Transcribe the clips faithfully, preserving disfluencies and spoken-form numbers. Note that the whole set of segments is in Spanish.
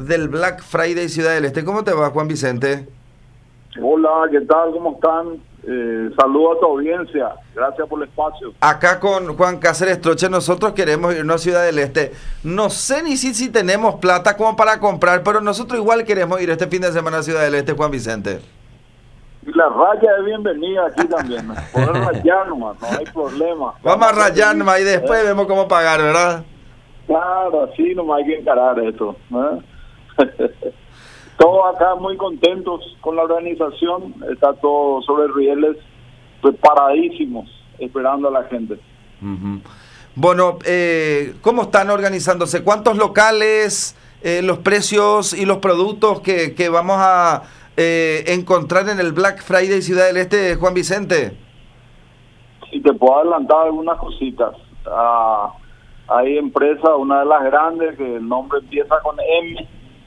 del Black Friday Ciudad del Este. ¿Cómo te va, Juan Vicente? Hola, ¿qué tal? ¿Cómo están? Eh, saludo a tu audiencia. Gracias por el espacio. Acá con Juan Cáceres Troche, nosotros queremos irnos a Ciudad del Este. No sé ni si, si tenemos plata como para comprar, pero nosotros igual queremos ir este fin de semana a Ciudad del Este, Juan Vicente. Y la raya es bienvenida aquí también. Poder rayar nomás, no hay problema. Vamos a rayar nomás y después ¿Eh? vemos cómo pagar, ¿verdad? Claro, así nomás hay que encarar esto. ¿eh? Todos acá muy contentos con la organización. Está todo sobre rieles, preparadísimos, esperando a la gente. Uh-huh. Bueno, eh, ¿cómo están organizándose? ¿Cuántos locales, eh, los precios y los productos que, que vamos a eh, encontrar en el Black Friday Ciudad del Este, Juan Vicente? Si te puedo adelantar algunas cositas. Ah, hay empresas, una de las grandes, que el nombre empieza con M,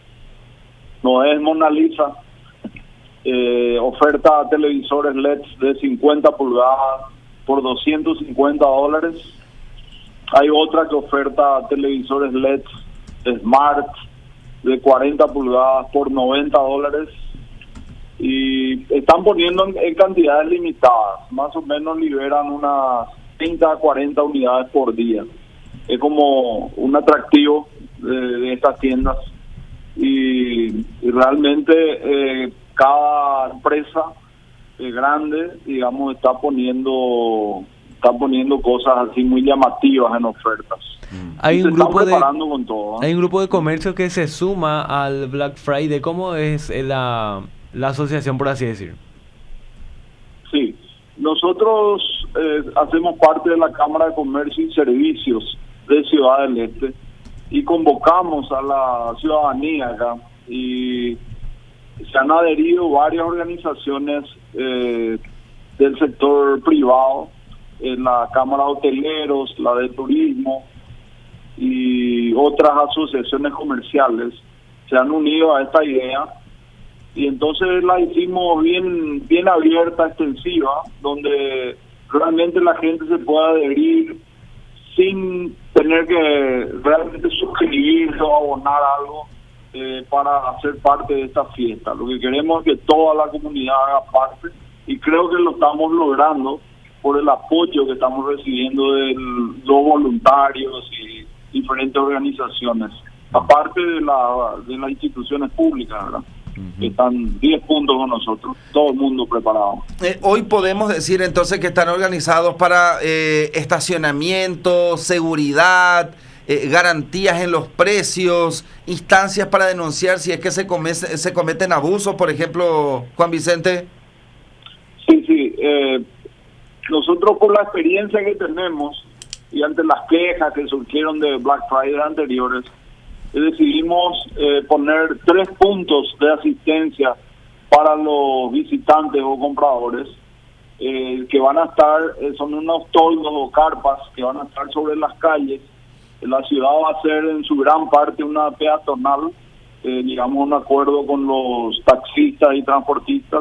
no es Mona Lisa, eh, oferta televisores L E Ds de cincuenta pulgadas por doscientos cincuenta dólares. Hay otra que oferta televisores L E Ds Smart de cuarenta pulgadas por noventa dólares. Y están poniendo en, en cantidades limitadas, más o menos liberan unas treinta a cuarenta unidades por día. Es como un atractivo de, de estas tiendas. Y, y realmente eh, cada empresa eh, grande, digamos, está poniendo está poniendo cosas así muy llamativas en ofertas. Hay un, grupo de, con todo, ¿eh? hay un grupo de comercio que se suma al Black Friday. ¿Cómo es la, la asociación, por así decir? Sí, nosotros eh, hacemos parte de la Cámara de Comercio y Servicios de Ciudad del Este y convocamos a la ciudadanía acá, y se han adherido varias organizaciones eh, del sector privado, en la Cámara de Hoteleros, la de Turismo y otras asociaciones comerciales. Se han unido a esta idea y entonces la hicimos bien, bien abierta, extensiva, donde realmente la gente se pueda adherir sin tener que realmente suscribirse o abonar algo eh, para ser parte de esta fiesta. Lo que queremos es que toda la comunidad haga parte, y creo que lo estamos logrando por el apoyo que estamos recibiendo de los voluntarios y diferentes organizaciones, aparte de, la, de las instituciones públicas, ¿verdad? Uh-huh. Que están diez puntos con nosotros, todo el mundo preparado. Eh, hoy podemos decir entonces que están organizados para eh, estacionamiento, seguridad, eh, garantías en los precios, instancias para denunciar si es que se, come, se cometen abusos, por ejemplo, Juan Vicente. Sí, sí. Eh, nosotros, por la experiencia que tenemos y ante las quejas que surgieron de Black Friday anteriores, decidimos eh, poner tres puntos de asistencia para los visitantes o compradores eh, que van a estar, eh, son unos toldos o carpas que van a estar sobre las calles. La ciudad va a ser en su gran parte una peatonal, eh, digamos un acuerdo con los taxistas y transportistas,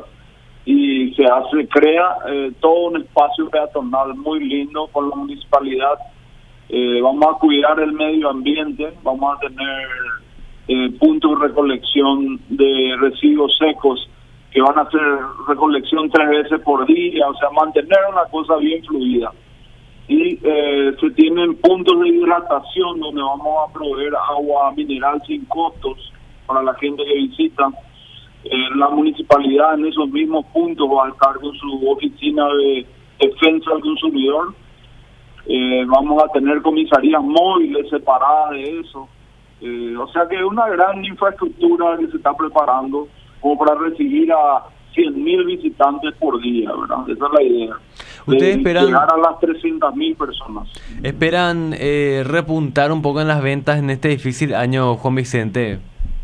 y se hace, crea eh, todo un espacio peatonal muy lindo con la municipalidad. Eh, vamos a cuidar el medio ambiente, vamos a tener eh, puntos de recolección de residuos secos que van a hacer recolección tres veces por día, o sea, mantener una cosa bien fluida. Y eh, se tienen puntos de hidratación donde vamos a proveer agua mineral sin costos para la gente que visita. Eh, la municipalidad en esos mismos puntos va a estar con su oficina de defensa al consumidor. Eh, vamos a tener comisarías móviles separadas de eso. Eh, o sea que es una gran infraestructura que se está preparando como para recibir a cien mil visitantes por día, ¿verdad? Esa es la idea. ¿Ustedes esperan llegar a las trescientas mil personas? ¿Esperan eh, repuntar un poco en las ventas en este difícil año, Juan Vicente?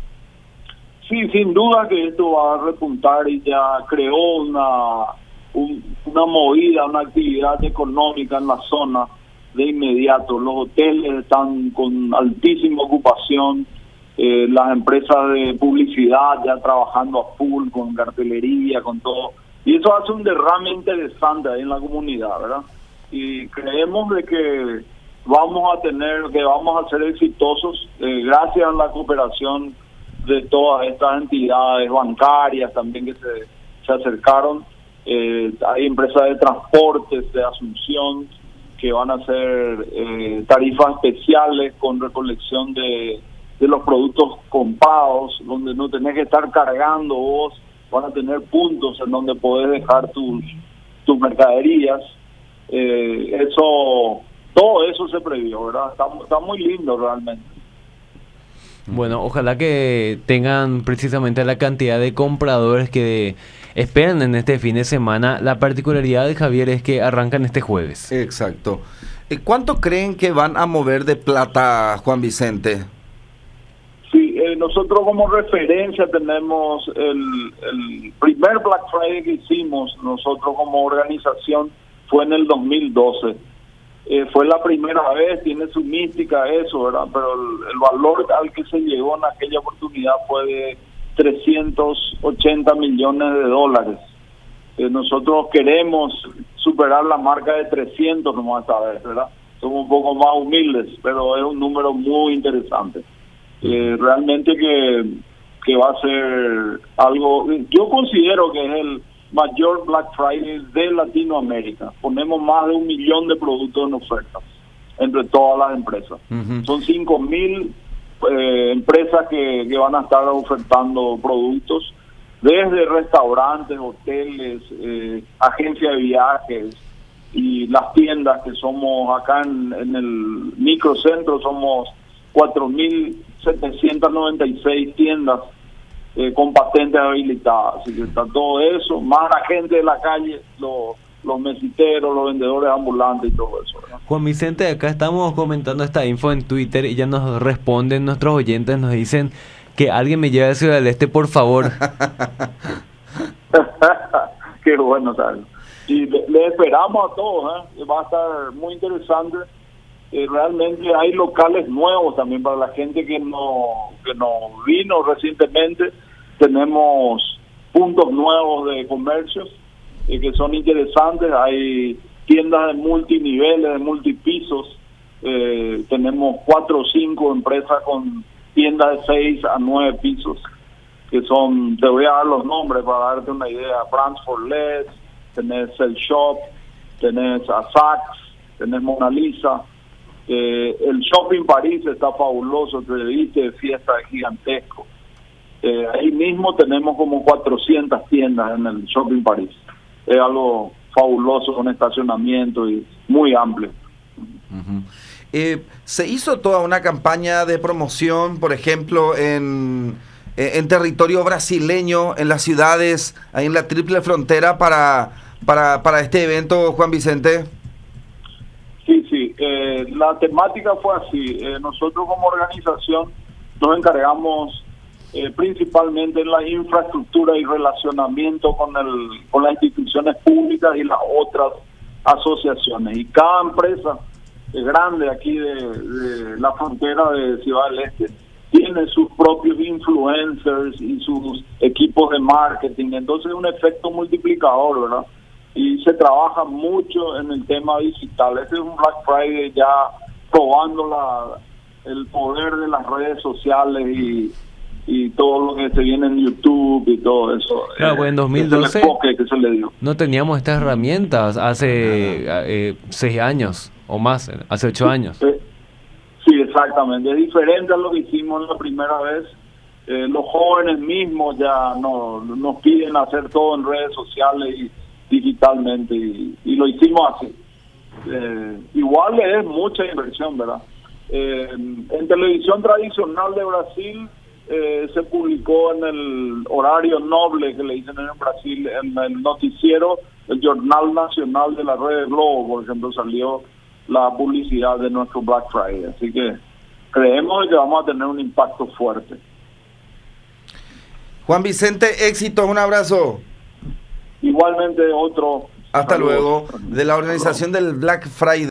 Sí, sin duda que esto va a repuntar, y ya creó una un, una movida, una actividad económica en la zona de inmediato. Los hoteles están con altísima ocupación, eh, las empresas de publicidad ya trabajando a full con cartelería, con todo, y eso hace un derrame interesante ahí en la comunidad, ¿verdad? Y creemos de que vamos a tener, que vamos a ser exitosos eh, gracias a la cooperación de todas estas entidades bancarias también que se, se acercaron. Eh, hay empresas de transportes de Asunción que van a hacer eh, tarifas especiales con recolección de, de los productos comprados, donde no tenés que estar cargando vos, van a tener puntos en donde podés dejar tus, tus mercaderías. Eh, eso, todo eso se previó, ¿verdad? Está, está muy lindo realmente. Bueno, ojalá que tengan precisamente la cantidad de compradores que esperan en este fin de semana. La particularidad de Javier es que arrancan este jueves. Exacto. ¿Cuánto creen que van a mover de plata, Juan Vicente? Sí, eh, nosotros como referencia tenemos el, el primer Black Friday que hicimos nosotros como organización fue en el dos mil doce. Eh, fue la primera vez, tiene su mística eso, ¿verdad? Pero el, el valor al que se llegó en aquella oportunidad fue de trescientos ochenta millones de dólares. Eh, nosotros queremos superar la marca de trescientos como esta vez, ¿verdad? Somos un poco más humildes, pero es un número muy interesante. Eh, realmente que, que va a ser algo, yo considero que es el mayor Black Friday de Latinoamérica. Ponemos más de un millón de productos en ofertas entre todas las empresas. Uh-huh. Son cinco mil eh, empresas que, que van a estar ofertando productos, desde restaurantes, hoteles, eh, agencias de viajes y las tiendas que somos acá en, en el microcentro, somos cuatro mil setecientas noventa y seis tiendas eh, con patentes habilitadas. Así que está todo eso, más la gente de la calle, los, los mesiteros, los vendedores ambulantes y todo eso, ¿verdad? Juan Vicente, acá estamos comentando esta info en Twitter y ya nos responden nuestros oyentes, nos dicen que alguien me lleve a Ciudad del Este, por favor. Qué bueno, ¿sabes? Y le, le esperamos a todos, ¿eh? Va a estar muy interesante. Eh, realmente hay locales nuevos también para la gente que no que no vino recientemente. Tenemos puntos nuevos de comercios eh, que son interesantes. Hay tiendas de multiniveles, de multipisos. Eh, tenemos cuatro o cinco empresas con tiendas de seis a nueve pisos, que son, te voy a dar los nombres para darte una idea: Brands for Less, tenés El Shop, tenés a Saks, tenés Mona Lisa. Eh, el Shopping París está fabuloso, te viste de fiesta, es gigantesco. Eh, ahí mismo tenemos como cuatrocientas tiendas en el Shopping París. Es algo fabuloso, con estacionamiento y muy amplio. Uh-huh. Eh, se hizo toda una campaña de promoción, por ejemplo, en, en territorio brasileño, en las ciudades, ahí en la triple frontera, para, para, para este evento, Juan Vicente. Sí, sí, eh, la temática fue así. Eh, nosotros como organización nos encargamos eh, principalmente en la infraestructura y relacionamiento con, el, con las instituciones públicas y las otras asociaciones. Y cada empresa grande aquí de, de la frontera de Ciudad del Este tiene sus propios influencers y sus equipos de marketing. Entonces es un efecto multiplicador, ¿verdad? Y se trabaja mucho en el tema digital. Este es un Black Friday ya probando la, el poder de las redes sociales y, y todo lo que se viene en YouTube y todo eso. Claro, pues en dos mil doce el enfoque que se le dio. No teníamos estas herramientas hace eh, seis años o más, hace ocho años. Sí, exactamente. Es diferente a lo que hicimos la primera vez. Eh, los jóvenes mismos ya no, nos piden hacer todo en redes sociales y digitalmente, y, y lo hicimos así. Eh, igual es mucha inversión, ¿verdad? Eh, en televisión tradicional de Brasil eh, se publicó en el horario noble que le dicen en Brasil, en el noticiero, el Jornal Nacional de la Red Globo, por ejemplo, salió la publicidad de nuestro Black Friday. Así que creemos que vamos a tener un impacto fuerte. Juan Vicente, éxito, un abrazo. Igualmente otro. Hasta luego. De la organización del Black Friday.